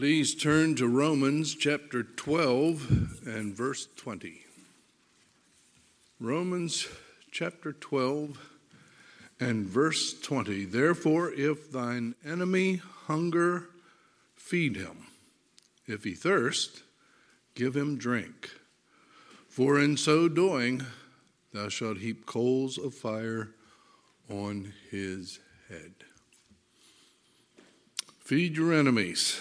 Please turn to Romans chapter 12 and verse 20. Romans chapter 12 and verse 20. Therefore, if thine enemy hunger, feed him. If he thirst, give him drink. For in so doing, thou shalt heap coals of fire on his head. Feed your enemies.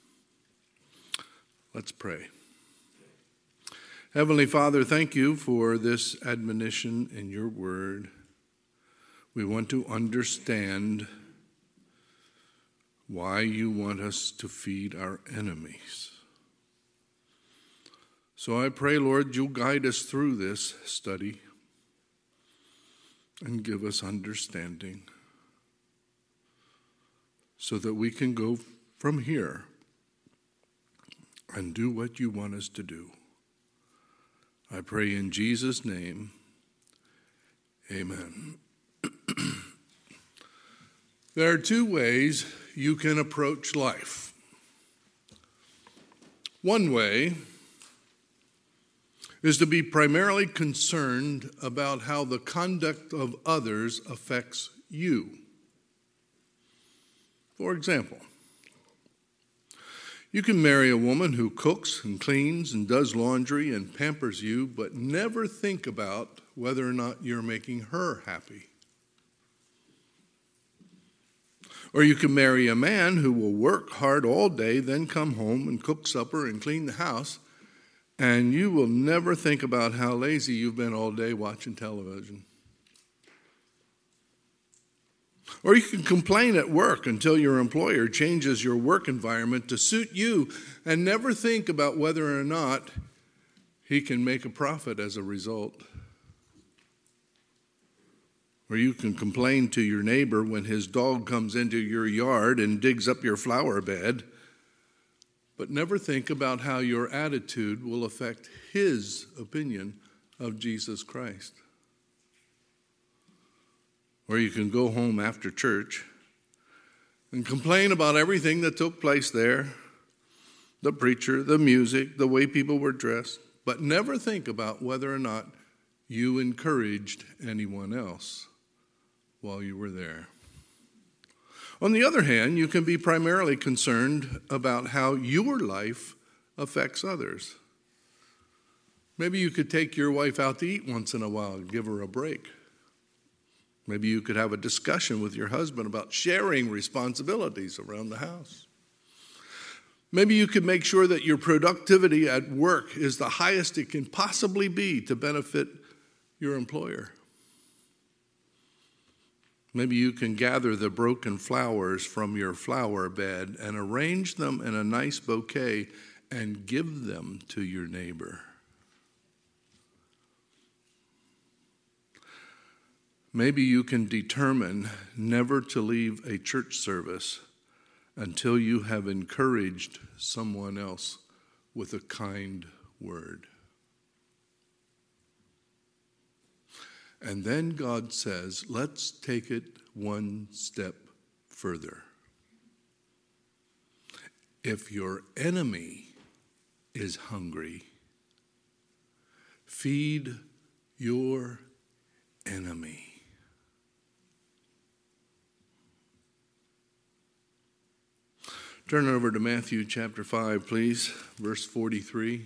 Let's pray. Heavenly Father, thank you for this admonition in your word. We want to understand why you want us to feed our enemies. So I pray, Lord, you'll guide us through this study and give us understanding so that we can go from here and do what you want us to do. I pray in Jesus' name, amen. There are two ways you can approach life. One way is to be primarily concerned about how the conduct of others affects you. For example, you can marry a woman who cooks and cleans and does laundry and pampers you, but never think about whether or not you're making her happy. Or you can marry a man who will work hard all day, then come home and cook supper and clean the house, and you will never think about how lazy you've been all day watching television. Or you can complain at work until your employer changes your work environment to suit you and never think about whether or not he can make a profit as a result. Or you can complain to your neighbor when his dog comes into your yard and digs up your flower bed, but never think about how your attitude will affect his opinion of Jesus Christ. Or you can go home after church and complain about everything that took place there, the preacher, the music, the way people were dressed, but never think about whether or not you encouraged anyone else while you were there. On the other hand, you can be primarily concerned about how your life affects others. Maybe you could take your wife out to eat once in a while and give her a break. Maybe you could have a discussion with your husband about sharing responsibilities around the house. Maybe you could make sure that your productivity at work is the highest it can possibly be to benefit your employer. Maybe you can gather the broken flowers from your flower bed and arrange them in a nice bouquet and give them to your neighbor. Maybe you can determine never to leave a church service until you have encouraged someone else with a kind word. And then God says, let's take it one step further. If your enemy is hungry, feed your enemy. Turn over to Matthew chapter 5, please, verse 43.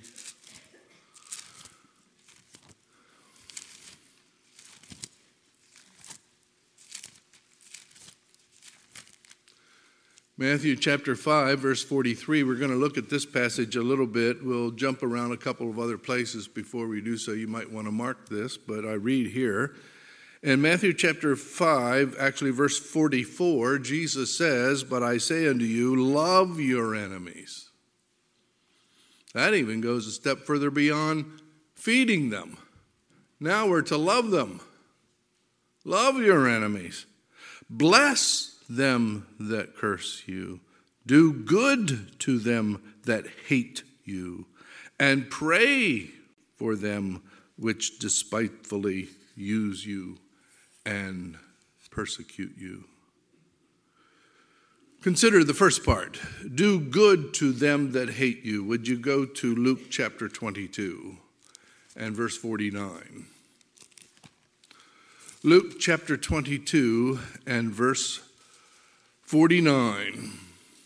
Matthew chapter 5, verse 43. We're going to look at this passage a little bit. We'll jump around a couple of other places before we do so. You might want to mark this, but I read here. In Matthew chapter 5, actually verse 44, Jesus says, "But I say unto you, love your enemies." That even goes a step further beyond feeding them. Now we're to love them. Love your enemies. Bless them that curse you. Do good to them that hate you. And pray for them which despitefully use you and persecute you. Consider the first part. Do good to them that hate you. Would you go to Luke chapter 22 and verse 49? Luke chapter 22 and verse 49.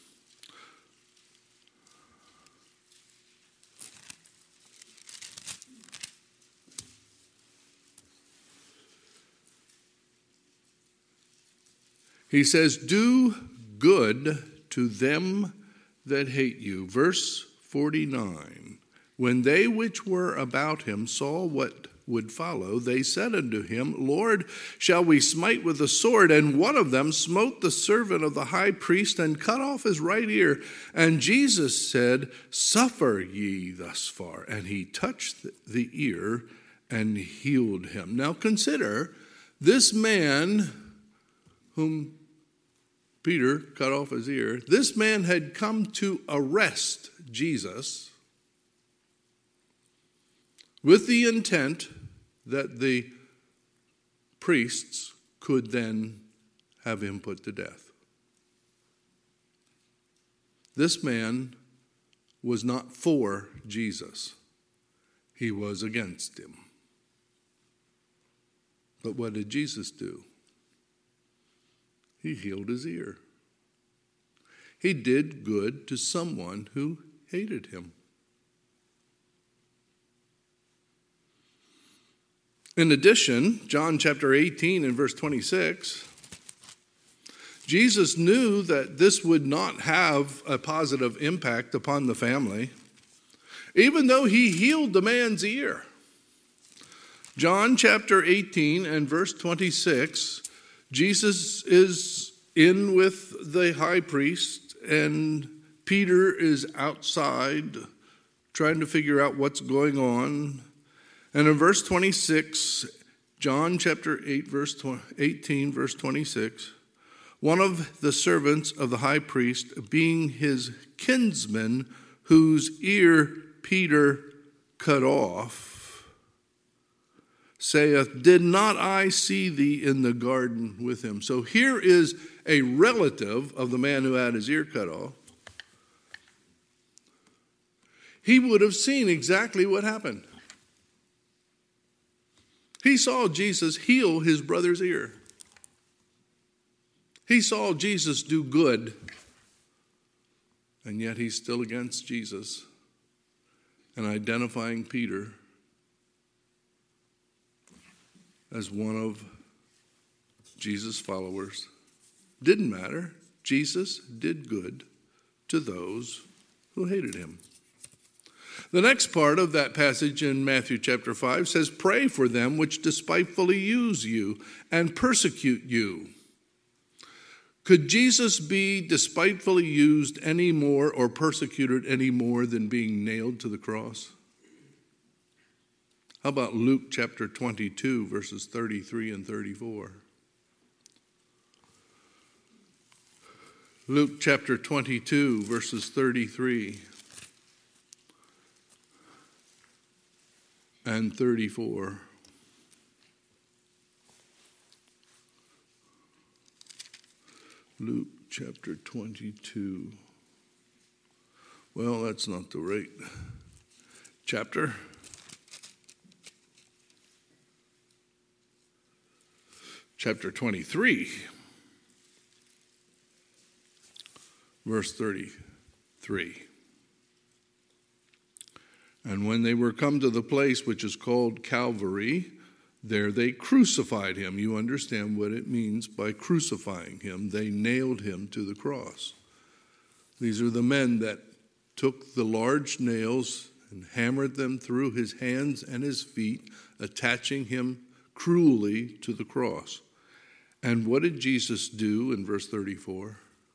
He says, do good to them that hate you. Verse 49. When they which were about him saw what would follow, they said unto him, Lord, shall we smite with the sword? And one of them smote the servant of the high priest and cut off his right ear. And Jesus said, suffer ye thus far. And he touched the ear and healed him. Now consider, this man whom Peter cut off his ear, this man had come to arrest Jesus with the intent that the priests could then have him put to death. This man was not for Jesus. He was against him. But what did Jesus do? He healed his ear. He did good to someone who hated him. In addition, John chapter 18 and verse 26, Jesus knew that this would not have a positive impact upon the family, even though he healed the man's ear. John chapter 18 and verse 26, Jesus is in with the high priest, and Peter is outside trying to figure out what's going on. And in verse 26, John chapter 18, verse 26, one of the servants of the high priest, being his kinsman, whose ear Peter cut off, saith, did not I see thee in the garden with him? So here is a relative of the man who had his ear cut off. He would have seen exactly what happened. He saw Jesus heal his brother's ear. He saw Jesus do good, and yet he's still against Jesus and identifying Peter as one of Jesus' followers. Didn't matter. Jesus did good to those who hated him. The next part of that passage in Matthew chapter 5 says, pray for them which despitefully use you and persecute you. Could Jesus be despitefully used any more or persecuted any more than being nailed to the cross? How about Luke chapter 22, verses 33 and 34? Luke chapter 22, verses 33 and 34. Luke chapter 22. Well, that's not the right chapter. Chapter 23, verse 33. And when they were come to the place which is called Calvary, there they crucified him. You understand what it means by crucifying him. They nailed him to the cross. These are the men that took the large nails and hammered them through his hands and his feet, attaching him cruelly to the cross. And what did Jesus do in verse 34?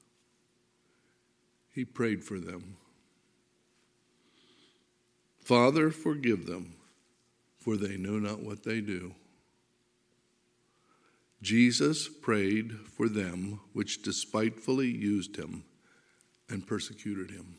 He prayed for them. Father, forgive them, for they know not what they do. Jesus prayed for them which despitefully used him and persecuted him.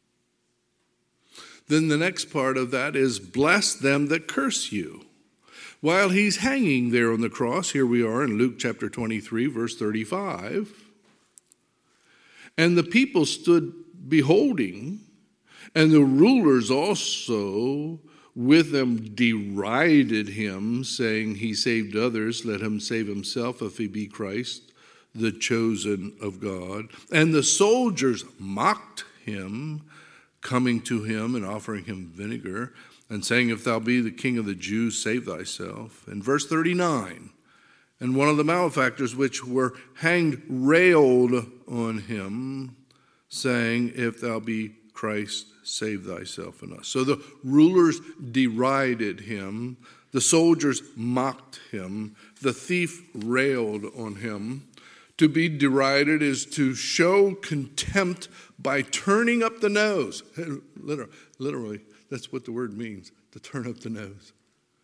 Then the next part of that is, bless them that curse you. While he's hanging there on the cross, here we are in Luke chapter 23, verse 35. And the people stood beholding, and the rulers also with them derided him, saying, he saved others, let him save himself if he be Christ, the chosen of God. And the soldiers mocked him, coming to him and offering him vinegar, and saying, if thou be the king of the Jews, save thyself. In verse 39, and one of the malefactors which were hanged railed on him, saying, if thou be Christ, save thyself and us. So the rulers derided him, the soldiers mocked him, the thief railed on him. To be derided is to show contempt by turning up the nose. Literally, that's what the word means, to turn up the nose.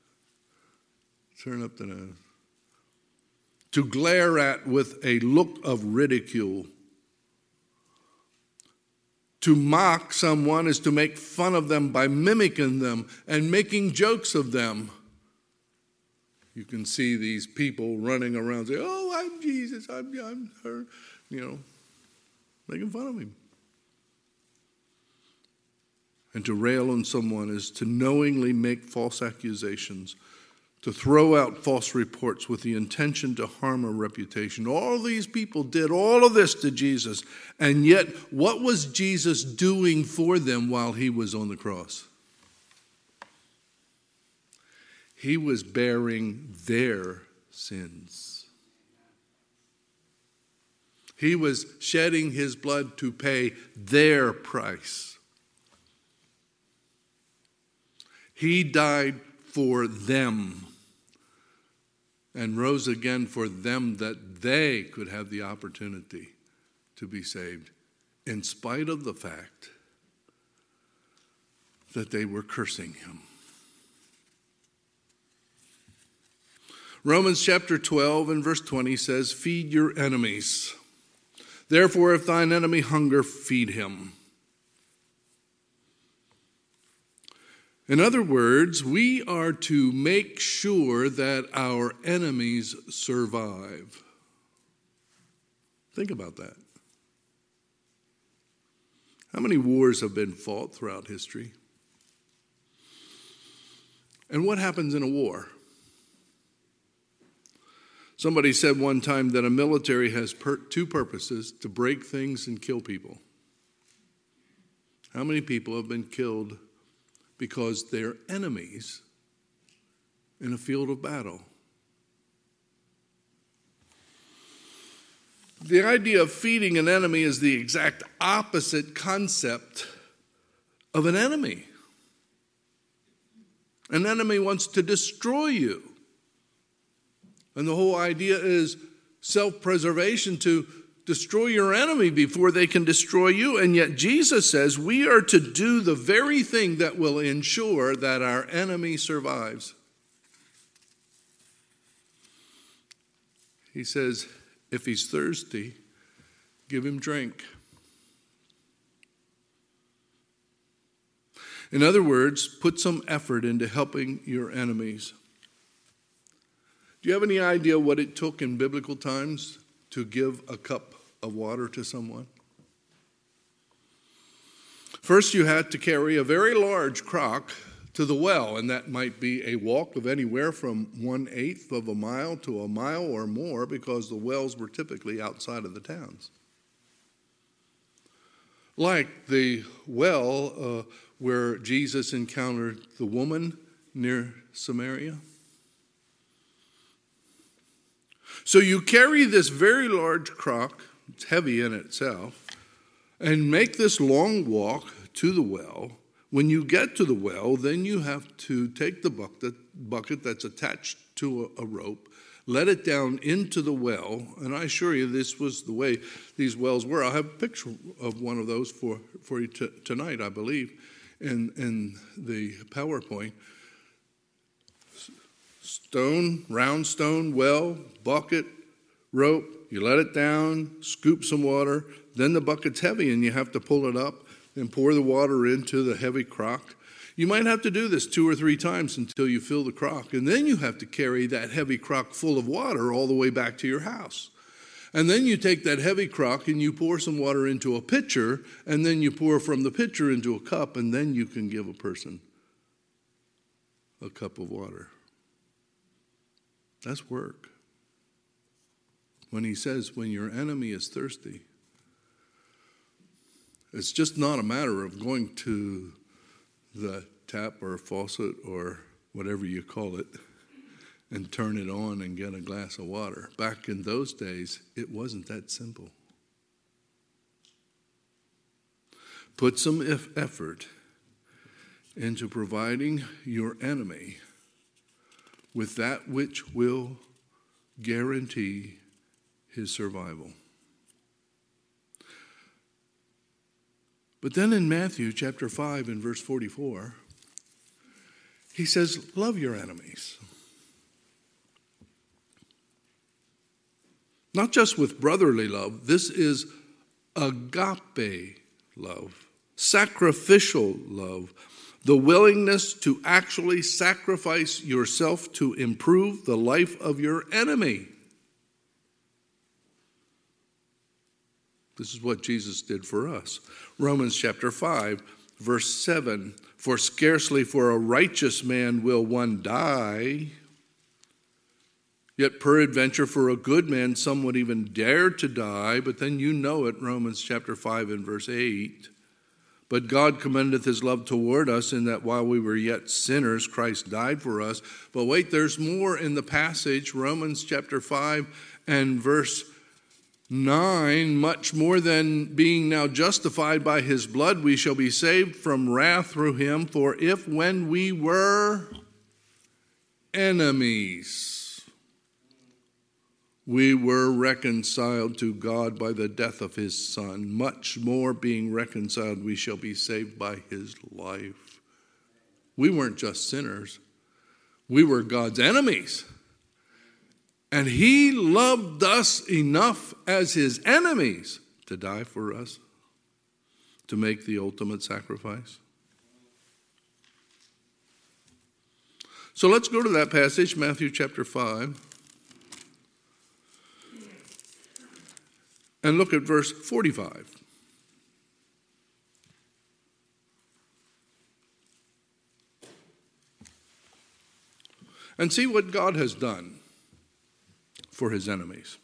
Turn up the nose. To glare at with a look of ridicule. To mock someone is to make fun of them by mimicking them and making jokes of them. You can see these people running around saying, oh, I'm Jesus, I'm her, making fun of him. And to rail on someone is to knowingly make false accusations, to throw out false reports with the intention to harm a reputation. All these people did all of this to Jesus, and yet what was Jesus doing for them while he was on the cross? He was bearing their sins. He was shedding his blood to pay their price. He died for them and rose again for them that they could have the opportunity to be saved, in spite of the fact that they were cursing him. Romans chapter 12 and verse 20 says, feed your enemies. Therefore, if thine enemy hunger, feed him. In other words, we are to make sure that our enemies survive. Think about that. How many wars have been fought throughout history? And what happens in a war? Somebody said one time that a military has two purposes: to break things and kill people. How many people have been killed because they're enemies in a field of battle? The idea of feeding an enemy is the exact opposite concept of an enemy. An enemy wants to destroy you. And the whole idea is self-preservation, to destroy your enemy before they can destroy you. And yet Jesus says we are to do the very thing that will ensure that our enemy survives. He says, if he's thirsty, give him drink. In other words, put some effort into helping your enemies. Do you have any idea what it took in biblical times to give a cup of water to someone? First, you had to carry a very large crock to the well, and that might be a walk of anywhere from 1/8 of a mile to a mile or more, because the wells were typically outside of the towns. Like the well where Jesus encountered the woman near Samaria. So you carry this very large crock, it's heavy in itself, and make this long walk to the well. When you get to the well, then you have to take the bucket that's attached to a rope, let it down into the well, and I assure you this was the way these wells were. I'll have a picture of one of those for you tonight, I believe, in the PowerPoint. Round stone well, bucket, rope, you let it down, scoop some water, then the bucket's heavy and you have to pull it up and pour the water into the heavy crock. You might have to do this 2 or 3 times until you fill the crock, and then you have to carry that heavy crock full of water all the way back to your house. And then you take that heavy crock and you pour some water into a pitcher, and then you pour from the pitcher into a cup, and then you can give a person a cup of water. That's work. When he says, when your enemy is thirsty, it's just not a matter of going to the tap or faucet or whatever you call it and turn it on and get a glass of water. Back in those days, it wasn't that simple. Put some effort into providing your enemy with that which will guarantee his survival. But then in Matthew chapter 5 and verse 44, he says, love your enemies. Not just with brotherly love. This is agape love, sacrificial love, the willingness to actually sacrifice yourself to improve the life of your enemy. This is what Jesus did for us. Romans chapter 5, verse 7, for scarcely for a righteous man will one die, yet peradventure for a good man some would even dare to die. But then you know it, Romans chapter 5 and verse 8. But God commendeth his love toward us in that while we were yet sinners, Christ died for us. But wait, there's more in the passage, Romans chapter 5 and verse 9, much more than being now justified by his blood, we shall be saved from wrath through him. For if when we were enemies, we were reconciled to God by the death of his Son, much more being reconciled, we shall be saved by his life. We weren't just sinners. We were God's enemies. And he loved us enough as his enemies to die for us, to make the ultimate sacrifice. So let's go to that passage, Matthew chapter 5, and look at verse 45. And see what God has done for his enemies.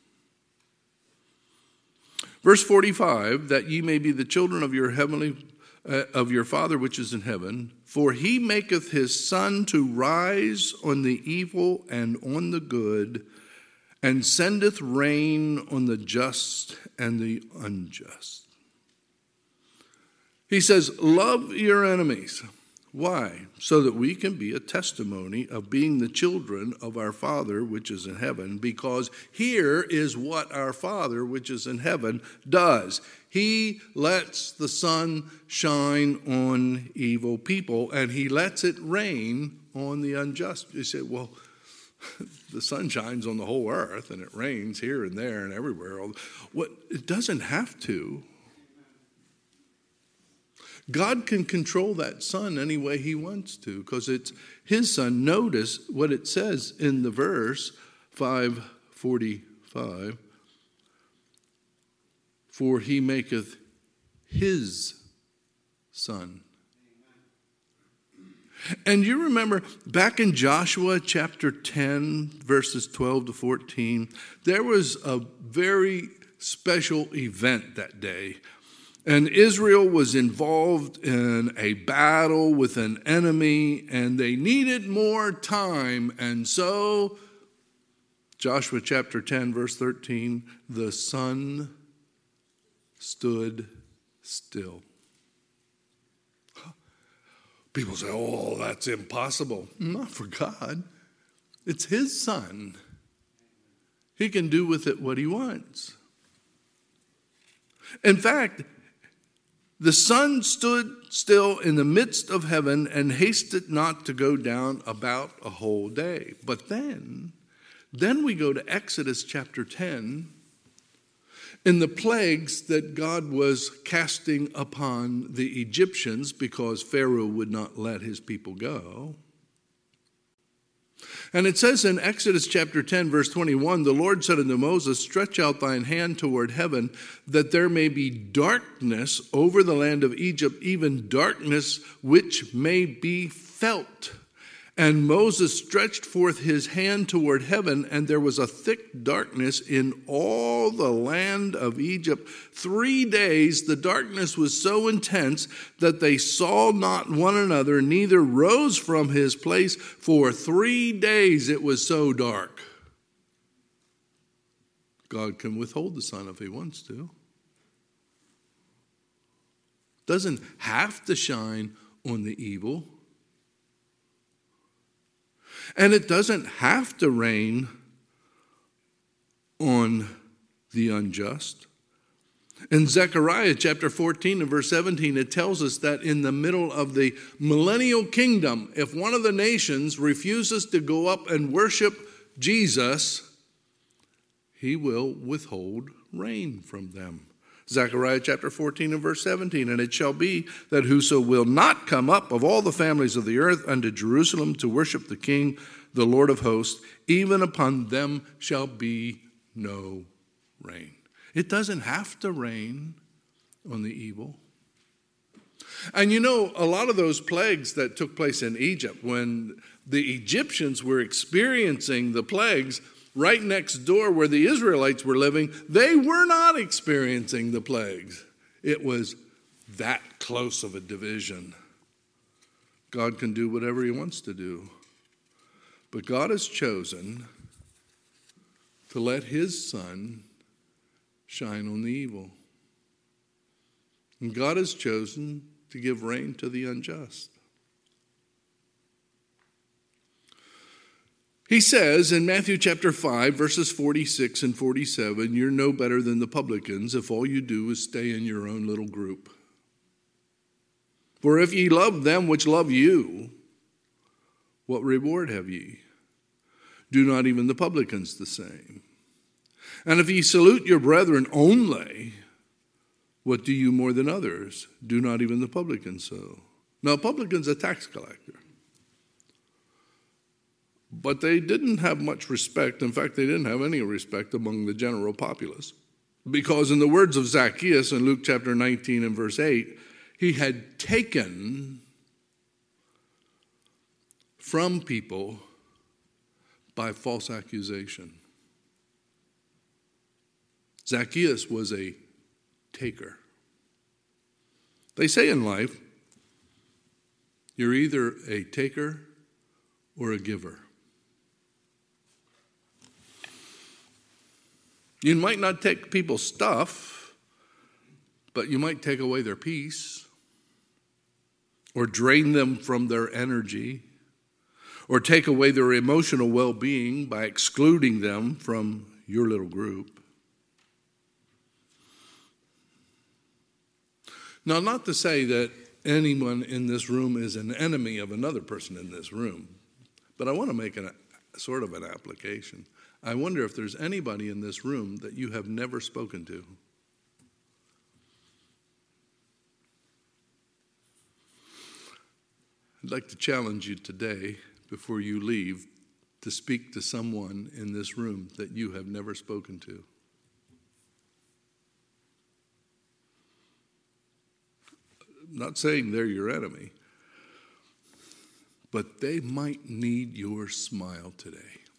Verse 45, that ye may be the children of your Father which is in heaven, for he maketh his sun to rise on the evil and on the good, and sendeth rain on the just and the unjust. He says, love your enemies. Why? So that we can be a testimony of being the children of our Father which is in heaven, because here is what our Father which is in heaven does. He lets the sun shine on evil people, and he lets it rain on the unjust. You say, well, the sun shines on the whole earth, and it rains here and there and everywhere. What? It doesn't have to. God can control that sun any way he wants to, because it's his sun. Notice what it says in the verse 5:45. For he maketh his sun. And you remember back in Joshua chapter 10, verses 12 to 14, there was a very special event that day. And Israel was involved in a battle with an enemy, and they needed more time. And so, Joshua chapter 10, verse 13, the sun stood still. People say, oh, that's impossible. Not for God. It's his sun. He can do with it what he wants. In fact, the sun stood still in the midst of heaven and hasted not to go down about a whole day. But then we go to Exodus chapter 10, in the plagues that God was casting upon the Egyptians because Pharaoh would not let his people go. And it says in Exodus chapter 10, verse 21, the Lord said unto Moses, stretch out thine hand toward heaven, that there may be darkness over the land of Egypt, even darkness which may be felt. And Moses stretched forth his hand toward heaven, and there was a thick darkness in all the land of Egypt. 3 days the darkness was so intense that they saw not one another, neither rose from his place. For 3 days it was so dark. God can withhold the sun if he wants to. Doesn't have to shine on the evil. And it doesn't have to rain on the unjust. In Zechariah chapter 14 and verse 17, it tells us that in the middle of the millennial kingdom, if one of the nations refuses to go up and worship Jesus, he will withhold rain from them. Zechariah chapter 14 and verse 17, and it shall be that whoso will not come up of all the families of the earth unto Jerusalem to worship the King, the Lord of hosts, even upon them shall be no rain. It doesn't have to rain on the evil. And you know, a lot of those plagues that took place in Egypt, when the Egyptians were experiencing the plagues, right next door where the Israelites were living, they were not experiencing the plagues. It was that close of a division. God can do whatever he wants to do. But God has chosen to let his sun shine on the evil. And God has chosen to give rain to the unjust. He says in Matthew chapter 5, verses 46 and 47, you're no better than the publicans if all you do is stay in your own little group. For if ye love them which love you, what reward have ye? Do not even the publicans the same? And if ye salute your brethren only, what do you more than others? Do not even the publicans so? Now, a publican's a tax collector. But they didn't have much respect. In fact, they didn't have any respect among the general populace. Because in the words of Zacchaeus in Luke chapter 19 and verse 8, he had taken from people by false accusation. Zacchaeus was a taker. They say in life, you're either a taker or a giver. You might not take people's stuff, but you might take away their peace, or drain them from their energy, or take away their emotional well-being by excluding them from your little group. Now, not to say that anyone in this room is an enemy of another person in this room, but I want to make sort of an application. I wonder if there's anybody in this room that you have never spoken to. I'd like to challenge you today, before you leave, to speak to someone in this room that you have never spoken to. I'm not saying they're your enemy, but they might need your smile today.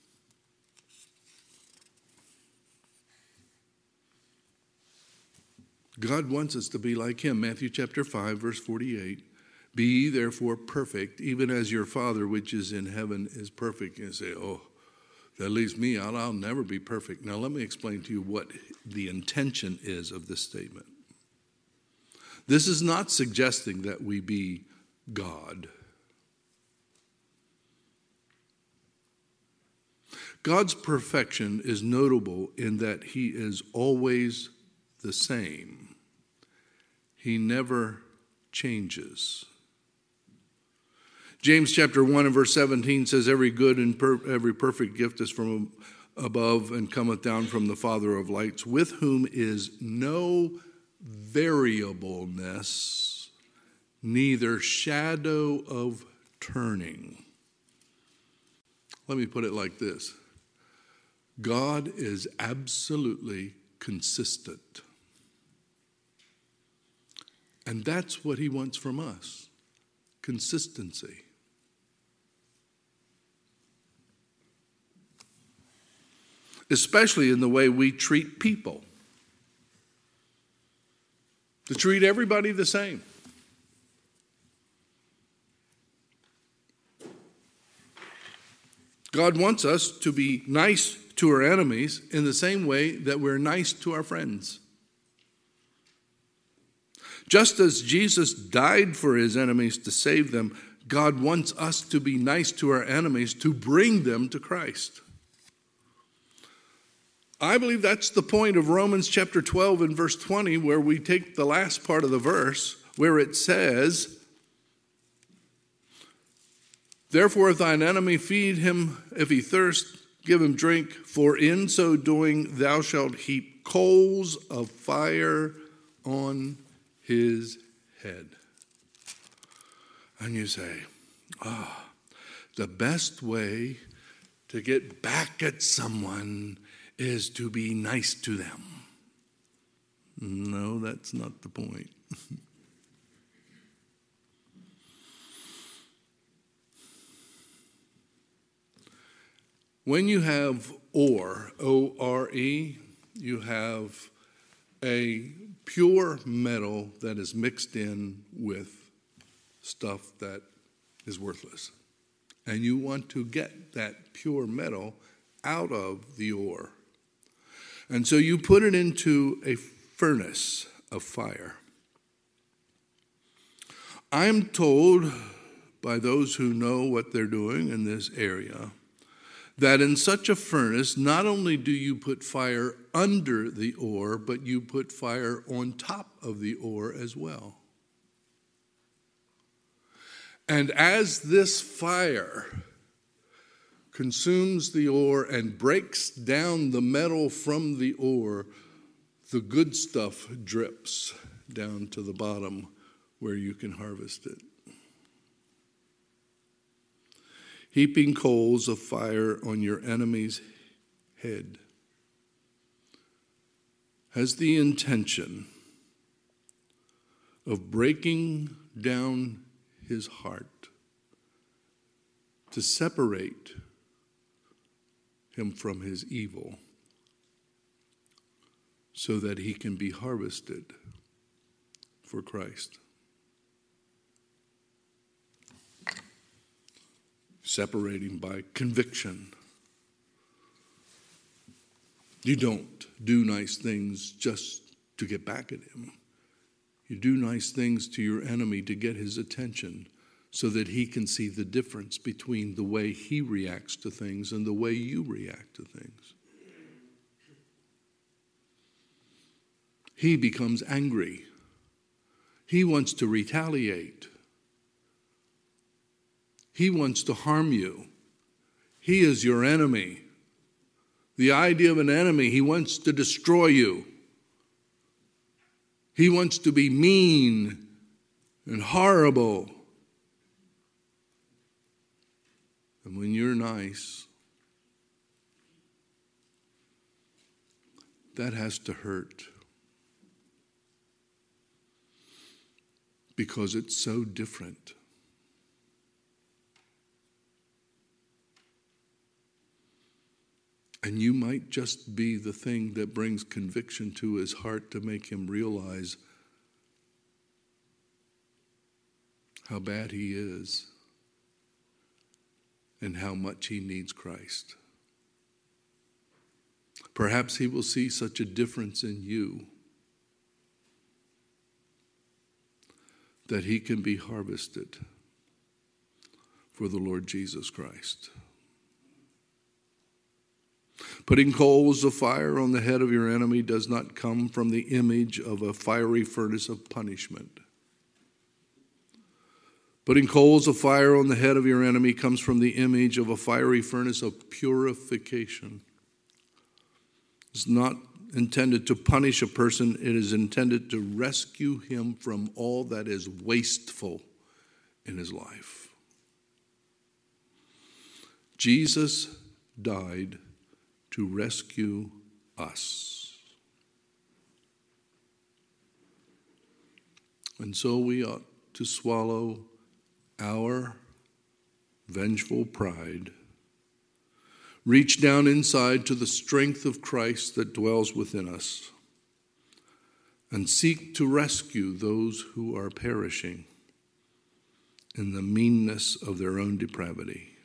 God wants us to be like him. Matthew chapter 5, verse 48. Be ye therefore perfect, even as your Father which is in heaven is perfect. And you say, oh, that leaves me out. I'll never be perfect. Now let me explain to you what the intention is of this statement. This is not suggesting that we be God. God's perfection is notable in that he is always the same. He never changes. James chapter 1 and verse 17 says, every good and every perfect gift is from above and cometh down from the Father of lights, with whom is no variableness, neither shadow of turning. Let me put it like this. God is absolutely consistent. And that's what he wants from us, consistency. Especially in the way we treat people. To treat everybody the same. God wants us to be nice to our enemies in the same way that we're nice to our friends. Just as Jesus died for his enemies to save them, God wants us to be nice to our enemies to bring them to Christ. I believe that's the point of Romans chapter 12 and verse 20, where we take the last part of the verse, where it says, therefore, if thine enemy feed him, if he thirst, give him drink, for in so doing thou shalt heap coals of fire on his head. And you say, the best way to get back at someone is to be nice to them. No, that's not the point. When you have ore, O-R-E, you have a pure metal that is mixed in with stuff that is worthless. And you want to get that pure metal out of the ore. And so you put it into a furnace of fire. I'm told by those who know what they're doing in this area that in such a furnace, not only do you put fire under the ore, but you put fire on top of the ore as well. And as this fire consumes the ore and breaks down the metal from the ore, the good stuff drips down to the bottom where you can harvest it. Heaping coals of fire on your enemy's head has the intention of breaking down his heart to separate him from his evil so that he can be harvested for Christ. Separating by conviction. You don't do nice things just to get back at him. You do nice things to your enemy to get his attention so that he can see the difference between the way he reacts to things and the way you react to things. He becomes angry. He wants to retaliate. He wants to harm you. He is your enemy. The idea of an enemy, he wants to destroy you. He wants to be mean and horrible. And when you're nice, that has to hurt. Because it's so different. And you might just be the thing that brings conviction to his heart to make him realize how bad he is and how much he needs Christ. Perhaps he will see such a difference in you that he can be harvested for the Lord Jesus Christ. Putting coals of fire on the head of your enemy does not come from the image of a fiery furnace of punishment. Putting coals of fire on the head of your enemy comes from the image of a fiery furnace of purification. It's not intended to punish a person. It is intended to rescue him from all that is wasteful in his life. Jesus died to rescue us. And so we ought to swallow our vengeful pride, reach down inside to the strength of Christ that dwells within us, and seek to rescue those who are perishing in the meanness of their own depravity.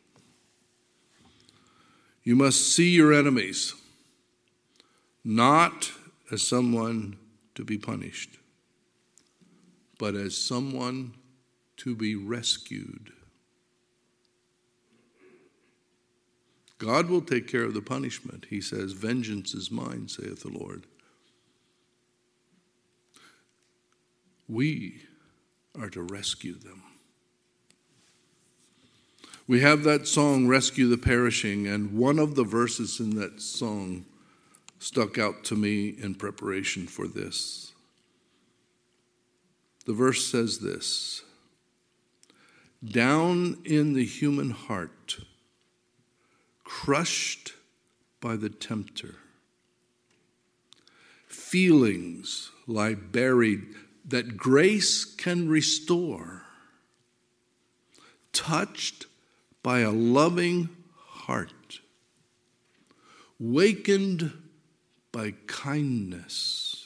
You must see your enemies not as someone to be punished, but as someone to be rescued. God will take care of the punishment. He says, "Vengeance is mine, saith the Lord." We are to rescue them. We have that song, "Rescue the Perishing," and one of the verses in that song stuck out to me in preparation for this. The verse says this: "Down in the human heart, crushed by the tempter, feelings lie buried that grace can restore, touched by a loving heart, wakened by kindness,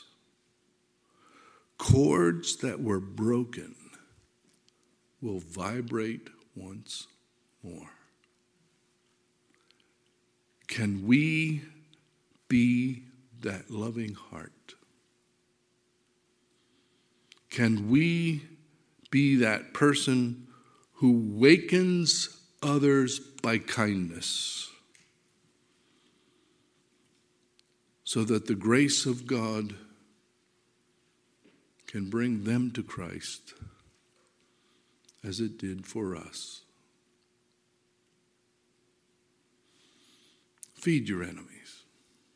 chords that were broken will vibrate once more." Can we be that loving heart? Can we be that person who wakens others by kindness, so that the grace of God can bring them to Christ as it did for us? Feed your enemies.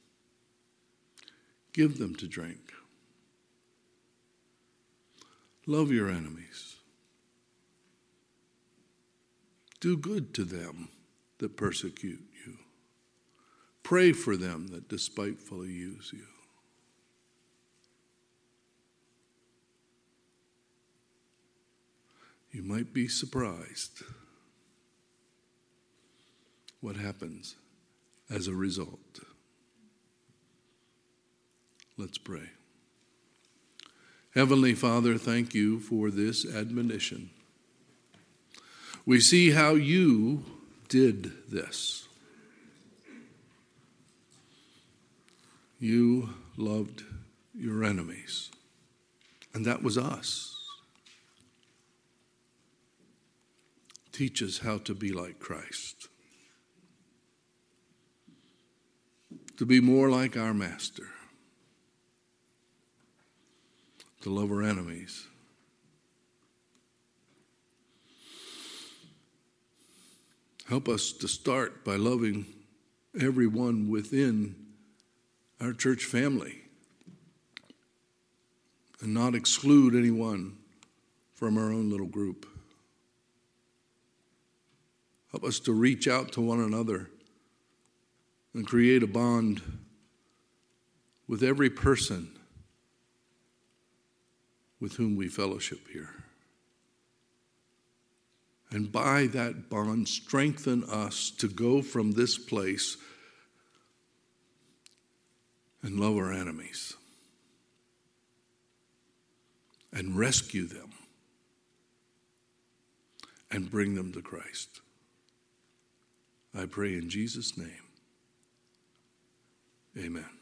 Give them to drink. Love your enemies. Do good to them that persecute you. Pray for them that despitefully use you. You might be surprised what happens as a result. Let's pray. Heavenly Father, thank you for this admonition. We see how you did this. You loved your enemies, and that was us. Teach us how to be like Christ, to be more like our Master, to love our enemies. Help us to start by loving everyone within our church family and not exclude anyone from our own little group. Help us to reach out to one another and create a bond with every person with whom we fellowship here. And by that bond, strengthen us to go from this place and love our enemies and rescue them and bring them to Christ. I pray in Jesus' name. Amen.